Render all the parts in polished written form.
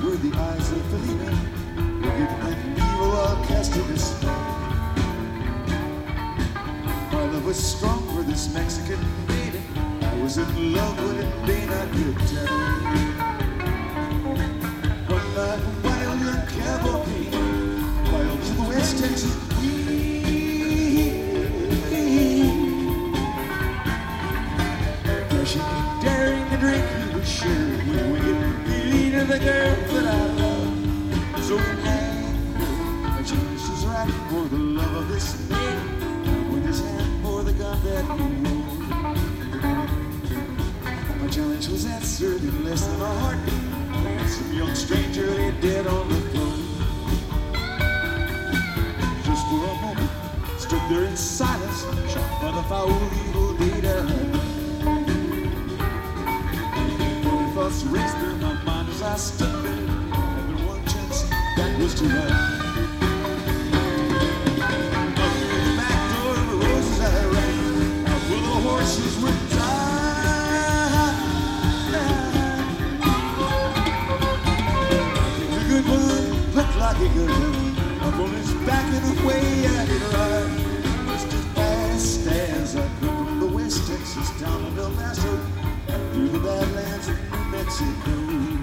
were the eyes of Felina, wicked and evil, all cast in despair. My love was strong for this Mexican maiden. I was in love with it, vain I could tell. One night, wild young cavalry, wild to the West Texas. Dashing, daring to drink, he was sure with wicked Felina, the girl that I love. So I changed his right for the love of this man, with his hand for the gun that he wore. My challenge was answered in less than a heartbeat. Some young stranger lay dead on the floor. Just for a moment, stood there in silence, shocked by the foul evil deed I had done. Thoughts raced through my mind as I stood there. Had been one chance, that was to run. Up through the back door of the roses I ran, out where the horses were tied. The good one looked like a good one, up on his back and away I did ride. Just as fast as I could from the West Texas down to El Paso, through the Badlands of New Mexico.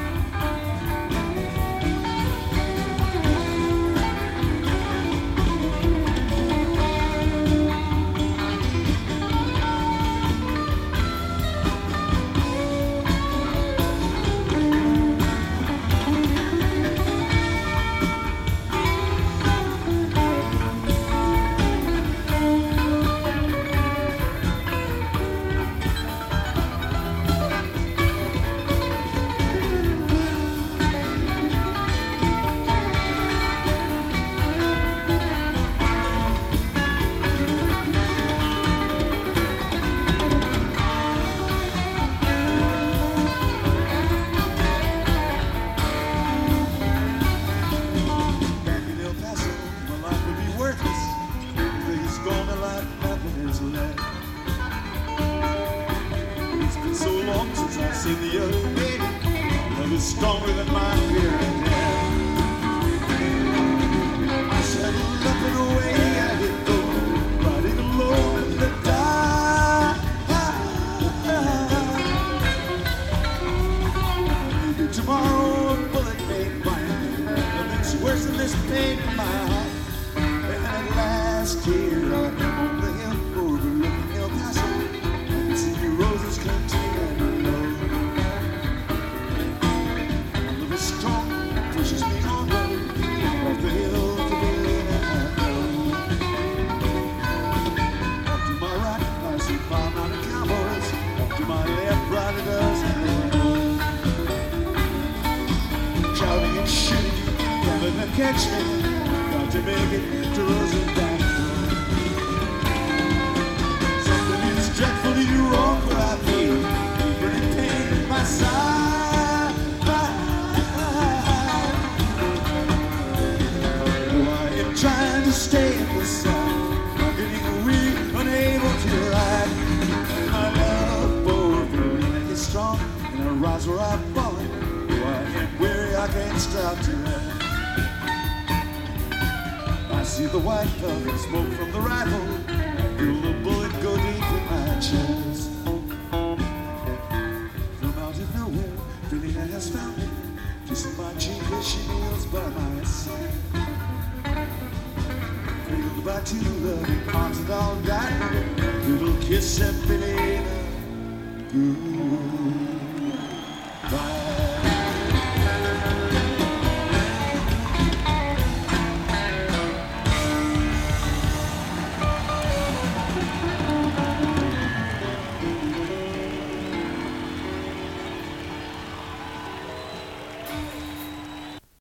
The other lady, love is stronger than my fear and death. I settled up and away I did go, riding alone in the dark. Maybe tomorrow a bullet may find me, nothing's worse than this pain in my heart. And at last here I am on the hill overlooking El Paso. I can see your roses come to me. Strong pushes me onward, off the hill to Felina I go. Up to my right, I see 5 mounted cowboys. Up to my left, right, a dozen men. Shouting and shooting, coming to catch me. Got to make it to Rosenbaum. Something is dreadfully wrong where I feel burning pain in my side. Trying to stay in the sun, I'm getting weak, unable to ride. My love for Felina is strong, and I rise where I've fallen. Though I am weary, I can't stop to rest. I see the white puff and smoke from the rifle, feel the bullet go deep in my chest. From out of nowhere, Felina has found me, kissing my cheek as she kneels by my side. By two loving arms that all died, little kiss and Felina. Ooh.